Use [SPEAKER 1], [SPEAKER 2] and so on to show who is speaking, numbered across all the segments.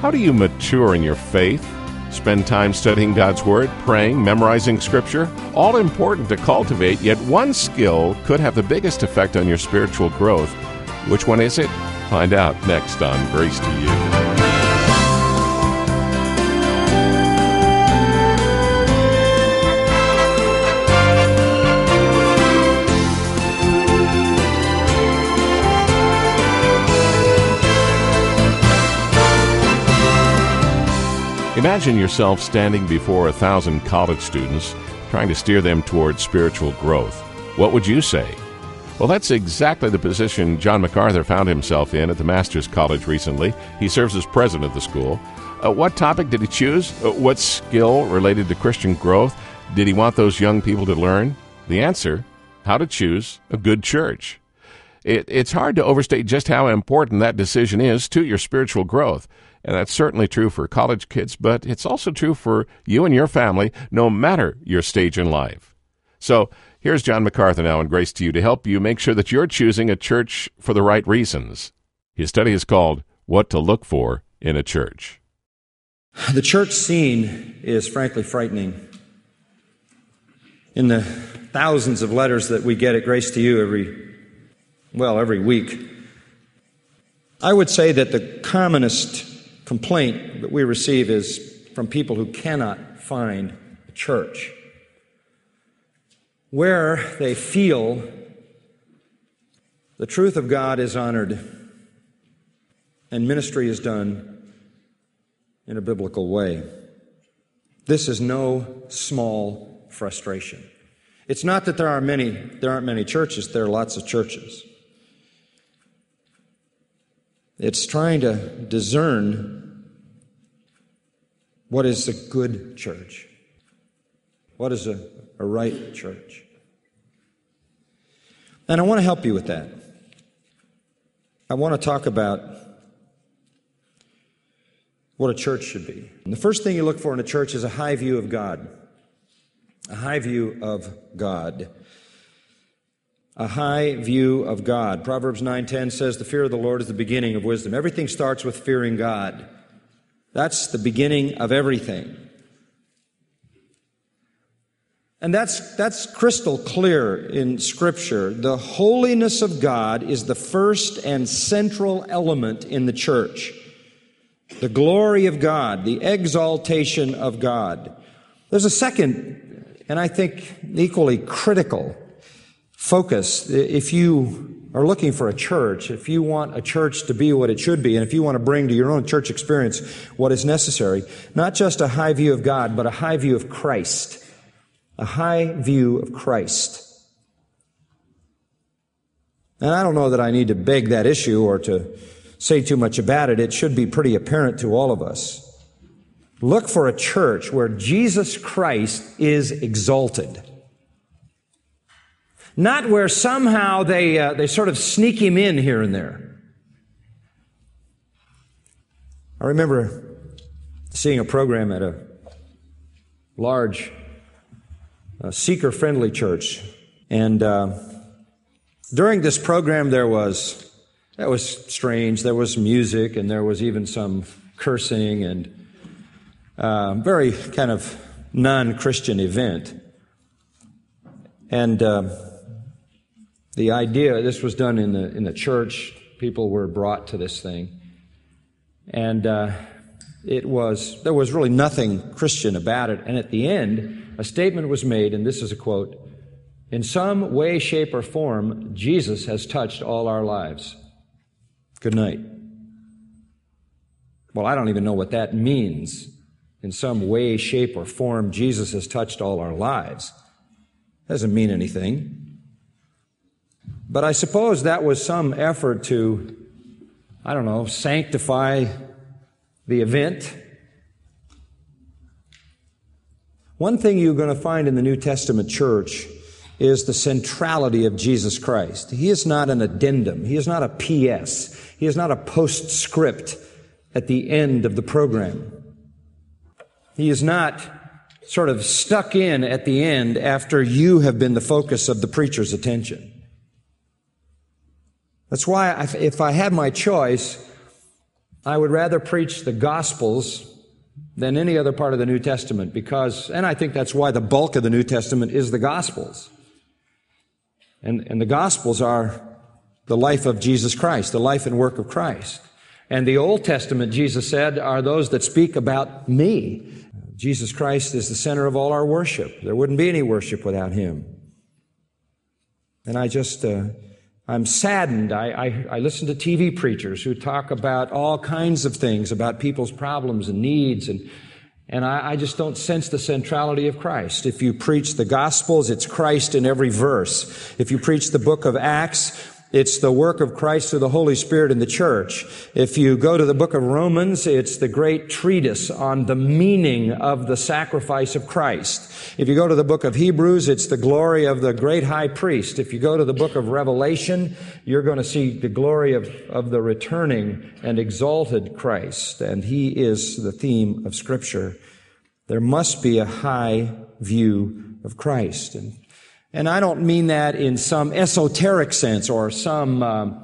[SPEAKER 1] How do you mature in your faith? Spend time studying God's Word, praying, memorizing Scripture? All important to cultivate, yet one skill could have the biggest effect on your spiritual growth. Which one is it? Find out next on Grace to You. Imagine yourself standing before 1,000 college students, trying to steer them towards spiritual growth. What would you say? Well, that's exactly the position John MacArthur found himself in at the Master's College recently. He serves as president of the school. What topic did he choose? What skill related to Christian growth did he want those young people to learn? The answer: how to choose a good church. It's hard to overstate just how important that decision is to your spiritual growth. And that's certainly true for college kids, but it's also true for you and your family, no matter your stage in life. So here's John MacArthur now in Grace to You to help you make sure that you're choosing a church for the right reasons. His study is called What to Look For in a Church.
[SPEAKER 2] The church scene is frankly frightening. In the thousands of letters that we get at Grace to You every week, I would say that the commonest complaint that we receive is from people who cannot find a church where they feel the truth of God is honored and ministry is done in a biblical way. This is no small frustration. It's not that there aren't many churches. There are lots of churches. It's trying to discern what is a good church. What is a right church? And I want to help you with that. I want to talk about what a church should be. And the first thing you look for in a church is a high view of God. A high view of God. A high view of God. Proverbs 9:10 says, "The fear of the Lord is the beginning of wisdom." Everything starts with fearing God. That's the beginning of everything. And that's crystal clear in Scripture. The holiness of God is the first and central element in the church. The glory of God, the exaltation of God. There's a second, and I think equally critical, focus. If you are looking for a church, if you want a church to be what it should be, and if you want to bring to your own church experience what is necessary, not just a high view of God, but a high view of Christ. A high view of Christ. And I don't know that I need to beg that issue or to say too much about it. It should be pretty apparent to all of us. Look for a church where Jesus Christ is exalted. Not where somehow they sort of sneak him in here and there. I remember seeing a program at a large seeker-friendly church, and during this program that was strange. There was music, and there was even some cursing, and very kind of non-Christian event. And the idea, this was done in the church. People were brought to this thing, and there was really nothing Christian about it. And at the end, a statement was made, and this is a quote: "In some way, shape, or form, Jesus has touched all our lives. Good night." Well, I don't even know what that means. In some way, shape, or form, Jesus has touched all our lives. Doesn't mean anything. But I suppose that was some effort to, sanctify the event. One thing you're going to find in the New Testament church is the centrality of Jesus Christ. He is not an addendum. He is not a PS. He is not a postscript at the end of the program. He is not sort of stuck in at the end after you have been the focus of the preacher's attention. That's why if I had my choice, I would rather preach the Gospels than any other part of the New Testament because, and I think that's why the bulk of the New Testament is the Gospels. And the Gospels are the life of Jesus Christ, the life and work of Christ. And the Old Testament, Jesus said, are those that speak about me. Jesus Christ is the center of all our worship. There wouldn't be any worship without Him. And I'm saddened. I listen to TV preachers who talk about all kinds of things, about people's problems and needs, and I just don't sense the centrality of Christ. If you preach the Gospels, it's Christ in every verse. If you preach the book of Acts, it's the work of Christ through the Holy Spirit in the church. If you go to the book of Romans, it's the great treatise on the meaning of the sacrifice of Christ. If you go to the book of Hebrews, it's the glory of the great high priest. If you go to the book of Revelation, you're going to see the glory of the returning and exalted Christ. And He is the theme of Scripture. There must be a high view of Christ. And I don't mean that in some esoteric sense or some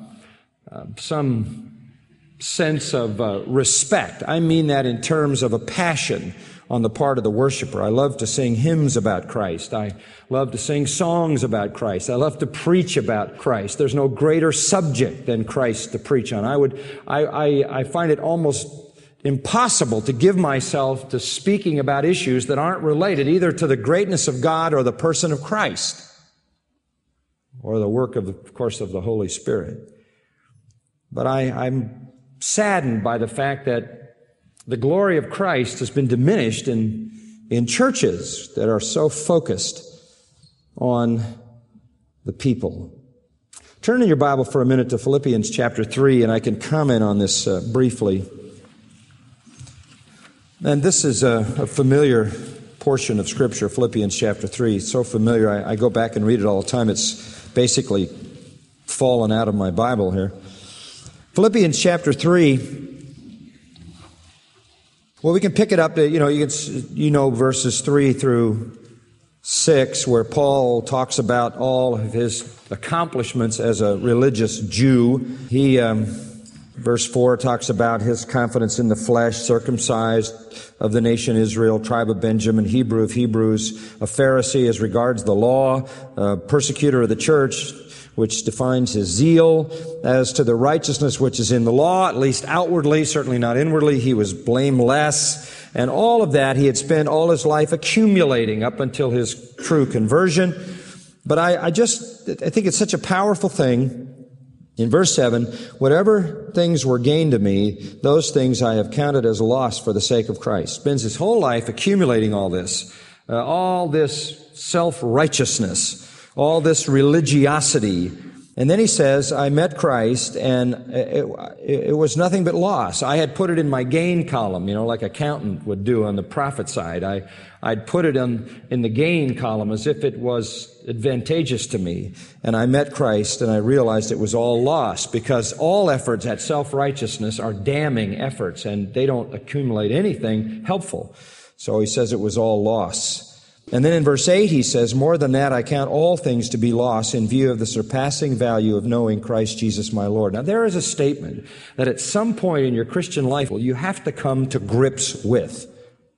[SPEAKER 2] sense of respect. I mean that in terms of a passion on the part of the worshiper. I love to sing hymns about Christ. I love to sing songs about Christ. I love to preach about Christ. There's no greater subject than Christ to preach on. I find it almost impossible to give myself to speaking about issues that aren't related either to the greatness of God or the person of Christ or the work of course, of the Holy Spirit. But I'm saddened by the fact that the glory of Christ has been diminished in churches that are so focused on the people. Turn in your Bible for a minute to Philippians chapter 3, and I can comment on this briefly. And this is a familiar portion of Scripture, Philippians chapter 3. It's so familiar, I go back and read it all the time. It's basically fallen out of my Bible here. Philippians chapter 3, well, we can pick it up to, verses 3 through 6, where Paul talks about all of his accomplishments as a religious Jew. Verse 4 talks about his confidence in the flesh, circumcised of the nation Israel, tribe of Benjamin, Hebrew of Hebrews, a Pharisee as regards the law, a persecutor of the church, which defines his zeal. As to the righteousness which is in the law, at least outwardly, certainly not inwardly, he was blameless. And all of that he had spent all his life accumulating up until his true conversion. But I think it's such a powerful thing. In verse 7, whatever things were gained to me, those things I have counted as loss for the sake of Christ. Spends his whole life accumulating all this self-righteousness, all this religiosity. And then he says, I met Christ, and it was nothing but loss. I had put it in my gain column, like an accountant would do on the profit side. I'd put it in the gain column as if it was advantageous to me. And I met Christ, and I realized it was all loss, because all efforts at self-righteousness are damning efforts, and they don't accumulate anything helpful. So he says it was all loss. And then in verse 8 he says, more than that, I count all things to be loss in view of the surpassing value of knowing Christ Jesus my Lord. Now there is a statement that at some point in your Christian life you have to come to grips with.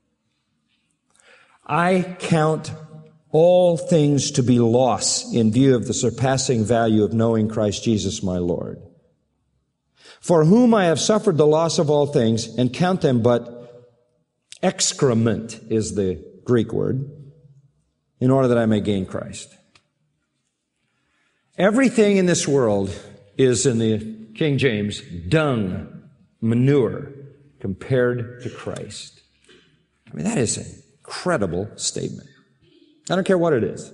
[SPEAKER 2] I count all things to be loss in view of the surpassing value of knowing Christ Jesus my Lord. For whom I have suffered the loss of all things and count them but excrement is the Greek word, in order that I may gain Christ. Everything in this world is, in the King James, dung, manure, compared to Christ. I mean, that is an incredible statement. I don't care what it is.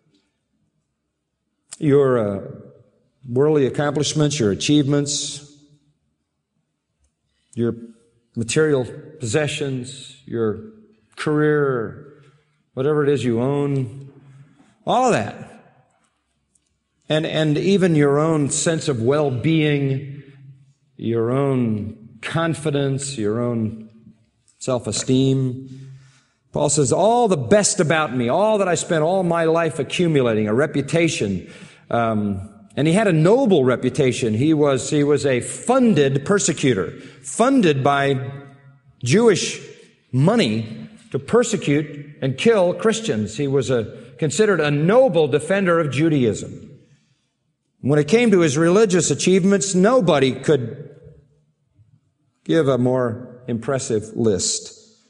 [SPEAKER 2] Your worldly accomplishments, your achievements, your material possessions, your career, whatever it is you own, all of that. And even your own sense of well-being, your own confidence, your own self-esteem. Paul says, all the best about me, all that I spent all my life accumulating, a reputation, And he had a noble reputation. He was a funded persecutor, funded by Jewish money to persecute and kill Christians. He was considered a noble defender of Judaism. When it came to his religious achievements, nobody could give a more impressive list.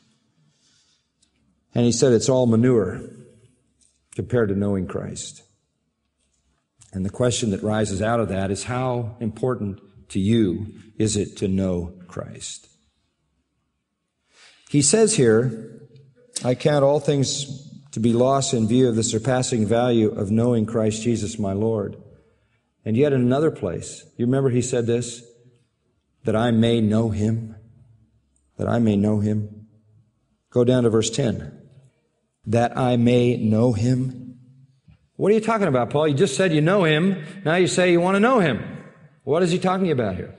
[SPEAKER 2] And he said it's all manure compared to knowing Christ. And the question that rises out of that is, how important to you is it to know Christ? He says here, I count all things to be lost in view of the surpassing value of knowing Christ Jesus my Lord. And yet in another place, you remember he said this, that I may know him, that I may know him. Go down to verse 10. That I may know him. What are you talking about, Paul? You just said you know him. Now you say you want to know him. What is he talking about here?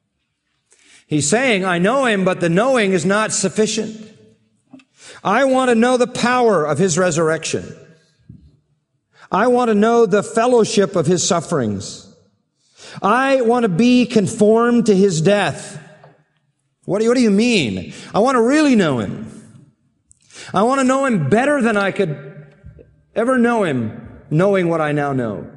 [SPEAKER 2] He's saying, I know him, but the knowing is not sufficient. I want to know the power of his resurrection. I want to know the fellowship of his sufferings. I want to be conformed to his death. What do you mean? I want to really know him. I want to know him better than I could ever know him, knowing what I now know.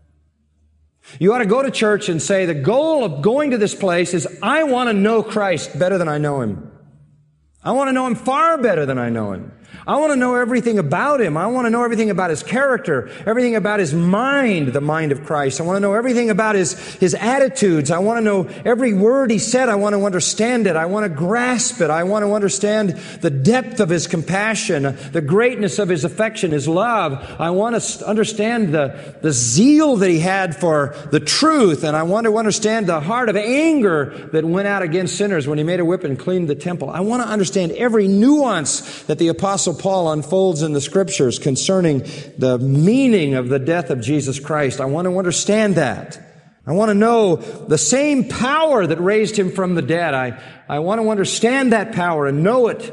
[SPEAKER 2] You ought to go to church and say, the goal of going to this place is I want to know Christ better than I know him. I want to know him far better than I know him. I want to know everything about him. I want to know everything about his character, everything about his mind, the mind of Christ. I want to know everything about his attitudes. I want to know every word he said. I want to understand it. I want to grasp it. I want to understand the depth of his compassion, the greatness of his affection, his love. I want to understand the zeal that he had for the truth. And I want to understand the heart of anger that went out against sinners when he made a whip and cleaned the temple. I want to understand every nuance that the Apostle Paul unfolds in the Scriptures concerning the meaning of the death of Jesus Christ. I want to understand that. I want to know the same power that raised him from the dead. I want to understand that power and know it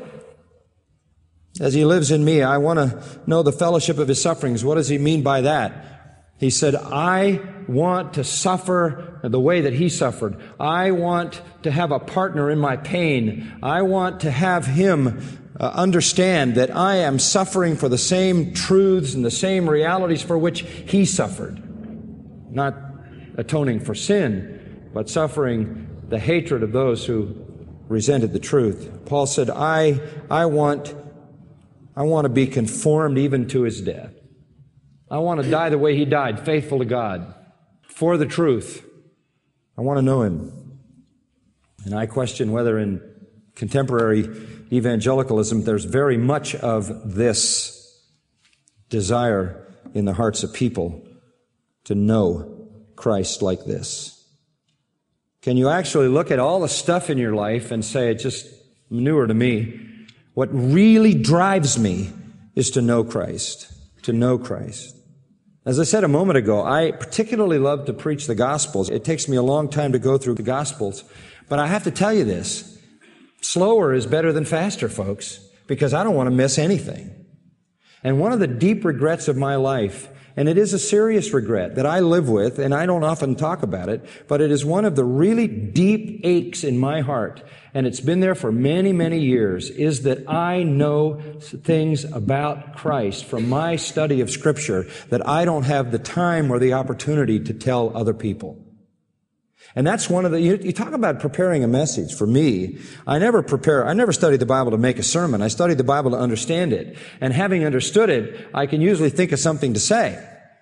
[SPEAKER 2] as he lives in me. I want to know the fellowship of his sufferings. What does he mean by that? He said, I want to suffer the way that he suffered. I want to have a partner in my pain. I want to have him understand that I am suffering for the same truths and the same realities for which he suffered. Not atoning for sin, but suffering the hatred of those who resented the truth. Paul said, I want to be conformed even to his death. I want to die the way he died, faithful to God, for the truth. I want to know him. And I question whether in contemporary evangelicalism there's very much of this desire in the hearts of people to know Christ like this. Can you actually look at all the stuff in your life and say, it's just manure to me? What really drives me is to know Christ, to know Christ. As I said a moment ago, I particularly love to preach the Gospels. It takes me a long time to go through the Gospels, but I have to tell you this. Slower is better than faster, folks, because I don't want to miss anything. And one of the deep regrets of my life, and it is a serious regret that I live with, and I don't often talk about it, but it is one of the really deep aches in my heart, and it's been there for many, many years, is that I know things about Christ from my study of Scripture that I don't have the time or the opportunity to tell other people. And that's one of the, you talk about preparing a message. For me, I never study the Bible to make a sermon. I study the Bible to understand it. And having understood it, I can usually think of something to say.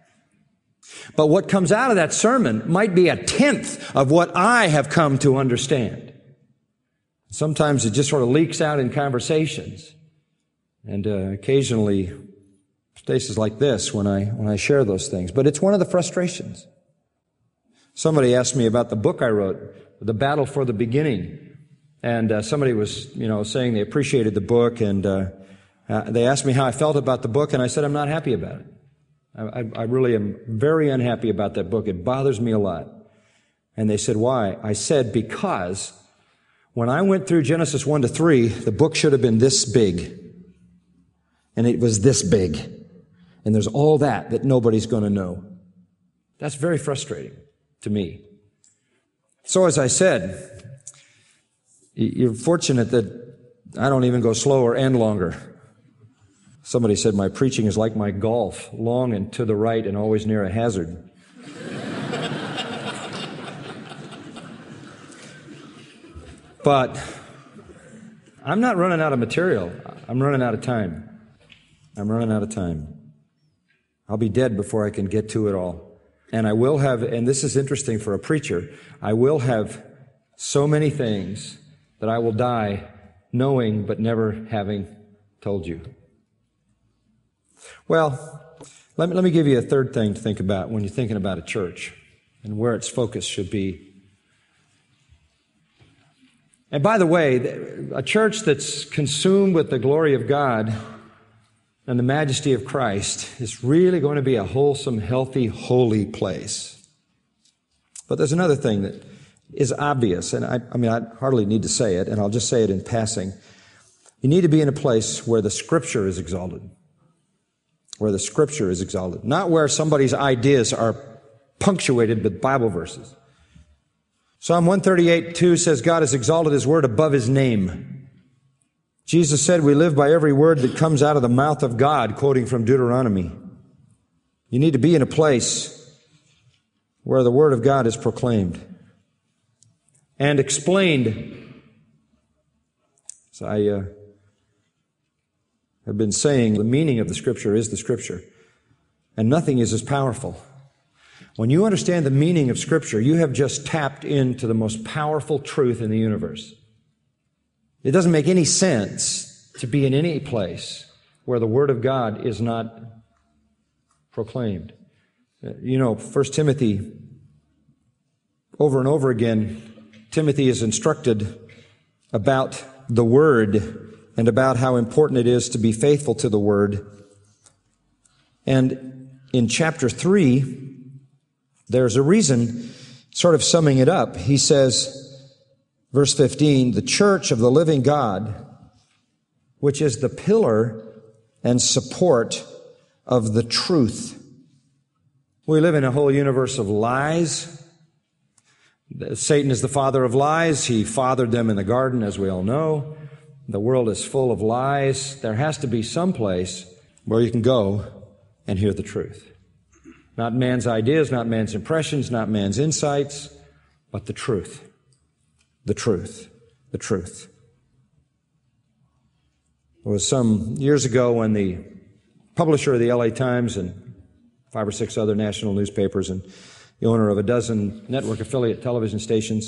[SPEAKER 2] But what comes out of that sermon might be 1/10 of what I have come to understand. Sometimes it just sort of leaks out in conversations. And occasionally, places like this when I share those things. But it's one of the frustrations. Somebody asked me about the book I wrote, The Battle for the Beginning. And somebody was, saying they appreciated the book, and they asked me how I felt about the book, and I said I'm not happy about it. I really am very unhappy about that book. It bothers me a lot. And they said, why? I said, because when I went through Genesis 1 to 3, the book should have been this big. And it was this big. And there's all that nobody's going to know. That's very frustrating to me. So as I said, you're fortunate that I don't even go slower and longer. Somebody said my preaching is like my golf, long and to the right and always near a hazard. But I'm not running out of material. I'm running out of time. I'm running out of time. I'll be dead before I can get to it all. And I will have, and this is interesting for a preacher, I will have so many things that I will die knowing but never having told you. Well, let me give you a third thing to think about when you're thinking about a church and where its focus should be. And by the way, a church that's consumed with the glory of God and the majesty of Christ is really going to be a wholesome, healthy, holy place. But there's another thing that is obvious, and I hardly need to say it, and I'll just say it in passing. You need to be in a place where the Scripture is exalted. Where the Scripture is exalted. Not where somebody's ideas are punctuated with Bible verses. Psalm 138:2 says, God has exalted His word above His name. Jesus said, we live by every word that comes out of the mouth of God, quoting from Deuteronomy. You need to be in a place where the word of God is proclaimed and explained. So I have been saying the meaning of the Scripture is the Scripture, and nothing is as powerful. When you understand the meaning of Scripture, you have just tapped into the most powerful truth in the universe. It doesn't make any sense to be in any place where the Word of God is not proclaimed. 1 Timothy, over and over again, Timothy is instructed about the Word and about how important it is to be faithful to the Word. And in chapter 3, there's a reason, sort of summing it up. He says, verse 15, the church of the living God, which is the pillar and support of the truth. We live in a whole universe of lies. Satan is the father of lies. He fathered them in the garden, as we all know. The world is full of lies. There has to be some place where you can go and hear the truth. Not man's ideas, not man's impressions, not man's insights, but the truth. The truth. The truth. It was some years ago when the publisher of the LA Times and 5 or 6 other national newspapers and the owner of a dozen network affiliate television stations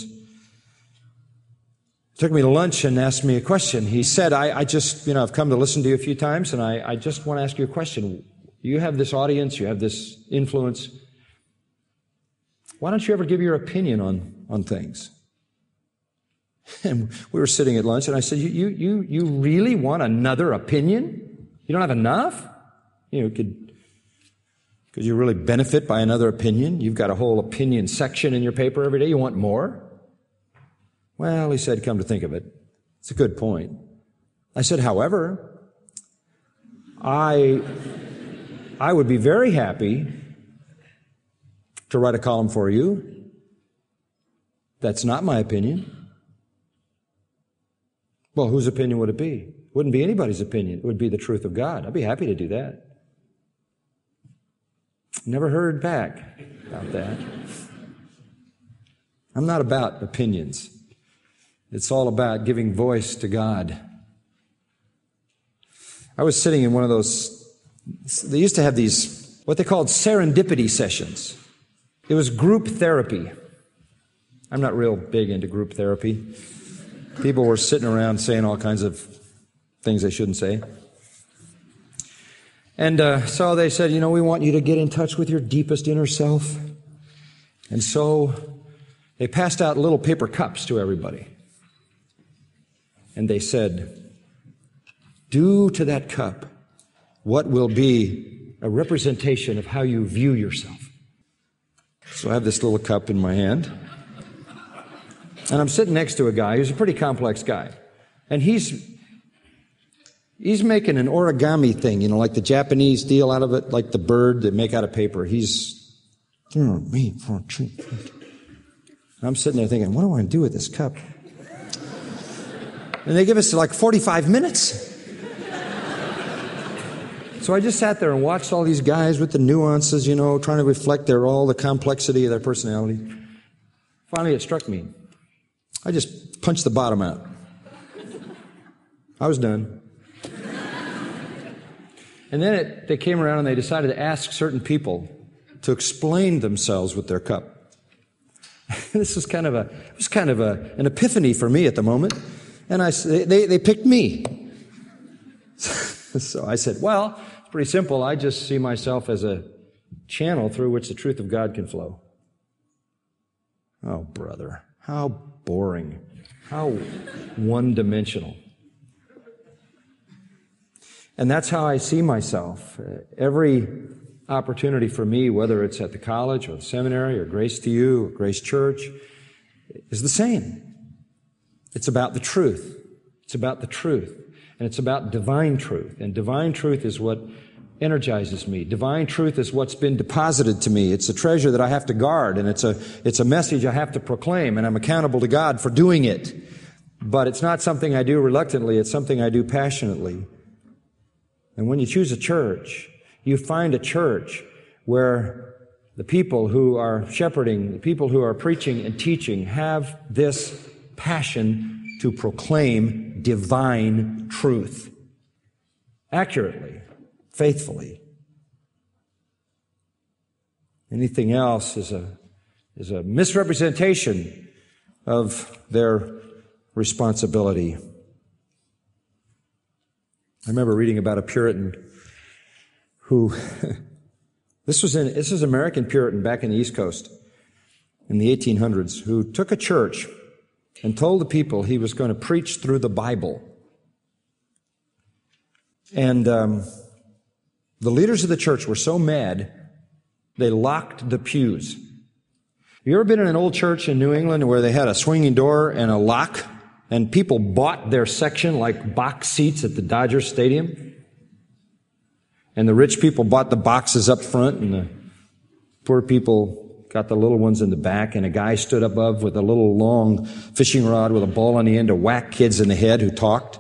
[SPEAKER 2] took me to lunch and asked me a question. He said, I've come to listen to you a few times, and I just want to ask you a question. You have this audience, you have this influence. Why don't you ever give your opinion on things? And we were sitting at lunch, and I said, you really want another opinion? You don't have enough? Could you really benefit by another opinion? You've got a whole opinion section in your paper every day. You want more? Well, he said, come to think of it, it's a good point. I said, however, I would be very happy to write a column for you. That's not my opinion. Well, whose opinion would it be? It wouldn't be anybody's opinion. It would be the truth of God. I'd be happy to do that. Never heard back about that. I'm not about opinions. It's all about giving voice to God. I was sitting in one of those, they used to have these, what they called serendipity sessions. It was group therapy. I'm not real big into group therapy. People were sitting around saying all kinds of things they shouldn't say. And so they said, we want you to get in touch with your deepest inner self. And so they passed out little paper cups to everybody. And they said, do to that cup what will be a representation of how you view yourself. So I have this little cup in my hand. And I'm sitting next to a guy who's a pretty complex guy. And he's making an origami thing, like the Japanese deal out of it, like the bird they make out of paper. He's I'm sitting there thinking, what do I do with this cup? And they give us like 45 minutes. So I just sat there and watched all these guys with the nuances, trying to reflect all the complexity of their personality. Finally, it struck me. I just punched the bottom out. I was done. And then they came around and they decided to ask certain people to explain themselves with their cup. This was kind of an epiphany for me at the moment. And they picked me. So I said, well, it's pretty simple. I just see myself as a channel through which the truth of God can flow. Oh, brother, how boring, how one-dimensional. And that's how I see myself. Every opportunity for me, whether it's at the college or the seminary or Grace to You or Grace Church, is the same. It's about the truth. It's about the truth. And it's about divine truth. And divine truth is what energizes me. Divine truth is what's been deposited to me. It's a treasure that I have to guard, and it's a message I have to proclaim, and I'm accountable to God for doing it. But it's not something I do reluctantly. It's something I do passionately. And when you choose a church, you find a church where the people who are shepherding, the people who are preaching and teaching have this passion to proclaim divine truth accurately, faithfully. Anything else is a misrepresentation of their responsibility. I remember reading about a Puritan who, this was American Puritan back in the East Coast in the 1800s, who took a church and told the people he was going to preach through the Bible. And the leaders of the church were so mad, they locked the pews. Have you ever been in an old church in New England where they had a swinging door and a lock, and people bought their section like box seats at the Dodger Stadium? And the rich people bought the boxes up front, and the poor people got the little ones in the back, and a guy stood above with a little long fishing rod with a ball on the end to whack kids in the head who talked.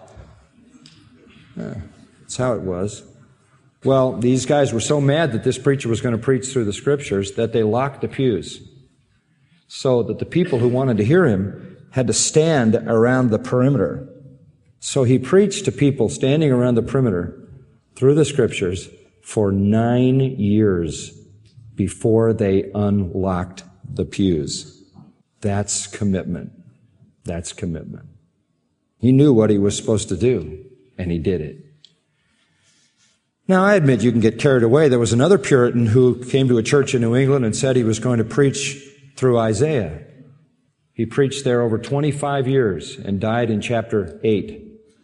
[SPEAKER 2] That's how it was. Well, these guys were so mad that this preacher was going to preach through the Scriptures that they locked the pews so that the people who wanted to hear him had to stand around the perimeter. So he preached to people standing around the perimeter through the Scriptures for 9 years before they unlocked the pews. That's commitment. That's commitment. He knew what he was supposed to do, and he did it. Now, I admit you can get carried away. There was another Puritan who came to a church in New England and said he was going to preach through Isaiah. He preached there over 25 years and died in chapter 8.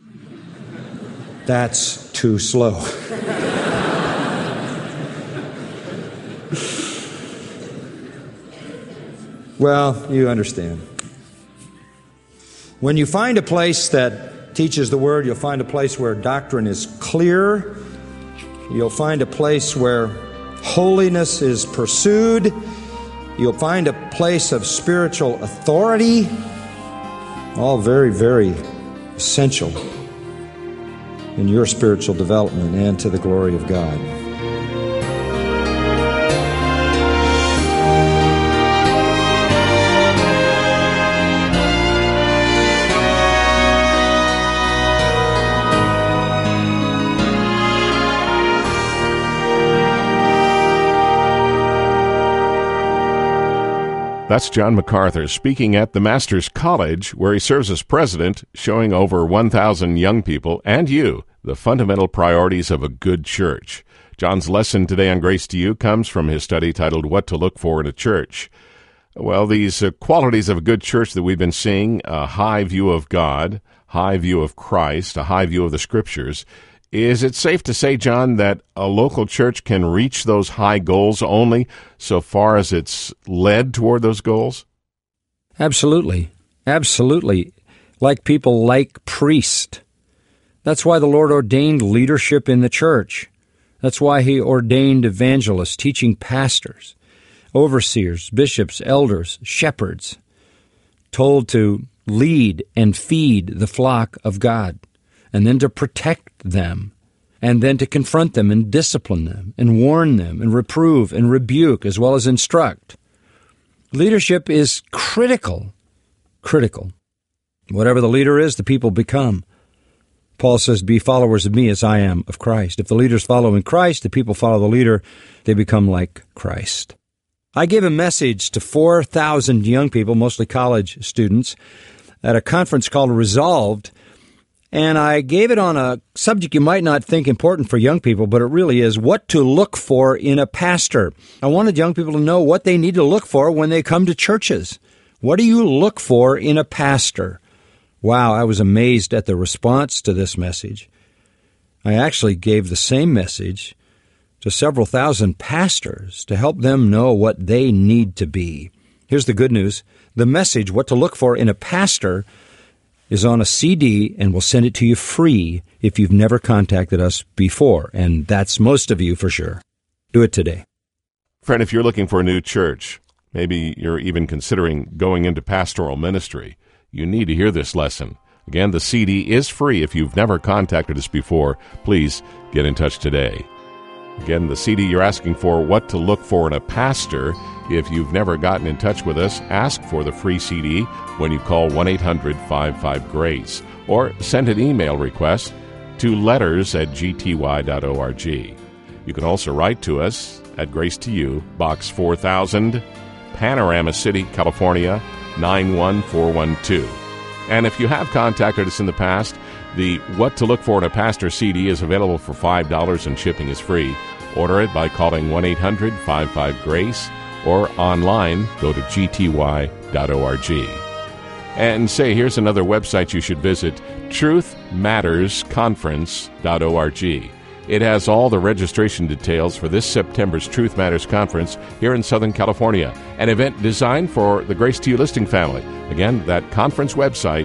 [SPEAKER 2] That's too slow. Well, you understand. When you find a place that teaches the Word, you'll find a place where doctrine is clear. You'll find a place where holiness is pursued. You'll find a place of spiritual authority. All very, very essential in your spiritual development and to the glory of God.
[SPEAKER 1] That's John MacArthur speaking at the Master's College, where he serves as president, showing over 1,000 young people and you the fundamental priorities of a good church. John's lesson today on Grace to You comes from his study titled What to Look For in a Church. Well, these qualities of a good church that we've been seeing, a high view of God, high view of Christ, a high view of the Scriptures. Is it safe to say, John, that a local church can reach those high goals only so far as it's led toward those goals?
[SPEAKER 2] Absolutely. Absolutely. Like people like priests. That's why the Lord ordained leadership in the church. That's why He ordained evangelists, teaching pastors. overseers, bishops, elders, shepherds, told to lead and feed the flock of God, and then to protect them, and then to confront them and discipline them and warn them and reprove and rebuke as well as instruct. Leadership is critical. Whatever the leader is, the people become. Paul says, be followers of me as I am of Christ. If the leader's following Christ, the people follow the leader, they become like Christ. I gave a message to 4,000 young people, mostly college students, at a conference called Resolved, and I gave it on a subject you might not think important for young people, but it really is, what to look for in a pastor. I wanted young people to know what they need to look for when they come to churches. What do you look for in a pastor? Wow, I was amazed at the response to this message. I actually gave the same message to several thousand pastors to help them know what they need to be. Here's the good news. The message, what to look for in a pastor, is on a CD, and we'll send it to you free if you've never contacted us before, and that's most of you for sure. Do it today.
[SPEAKER 1] Friend, if you're looking for a new church, maybe you're even considering going into pastoral ministry, you need to hear this lesson. Again, the CD is free. If you've never contacted us before, please get in touch today. Again, the CD you're asking for, what to look for in a pastor. If you've never gotten in touch with us, ask for the free CD when you call 1-800-55-GRACE or send an email request to letters@gty.org. You can also write to us at Grace to You, Box 4000, Panorama City, California, 91412. And if you have contacted us in the past, the What to Look For in a Pastor CD is available for $5 and shipping is free. Order it by calling 1-800-55-GRACE or online, go to gty.org. And say, here's another website you should visit, truthmattersconference.org. It has all the registration details for this September's Truth Matters Conference here in Southern California, an event designed for the Grace to You listening family. Again, that conference website,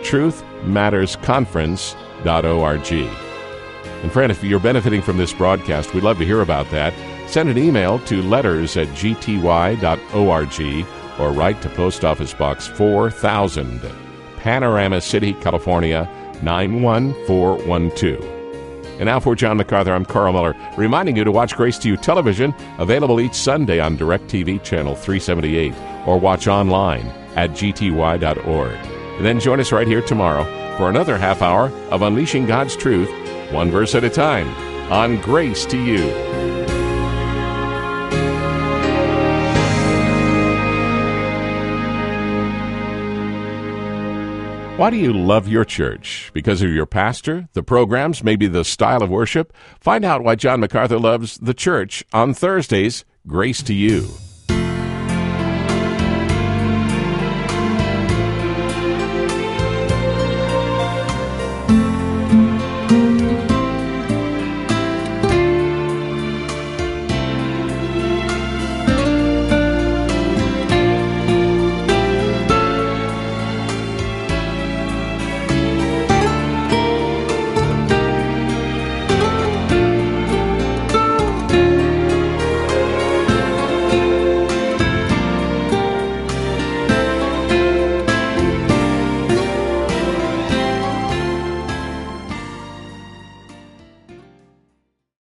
[SPEAKER 1] truthmattersconference.org. And friend, if you're benefiting from this broadcast, we'd love to hear about that. Send an email to letters@gty.org or write to Post Office Box 4000, Panorama City, California, 91412. And now for John MacArthur, I'm Carl Miller, reminding you to watch Grace to You Television, available each Sunday on DirecTV Channel 378, or watch online at gty.org. And then join us right here tomorrow for another half hour of Unleashing God's Truth, one verse at a time, on Grace to You. Why do you love your church? Because of your pastor, the programs, maybe the style of worship? Find out why John MacArthur loves the church on Thursdays, Grace to You.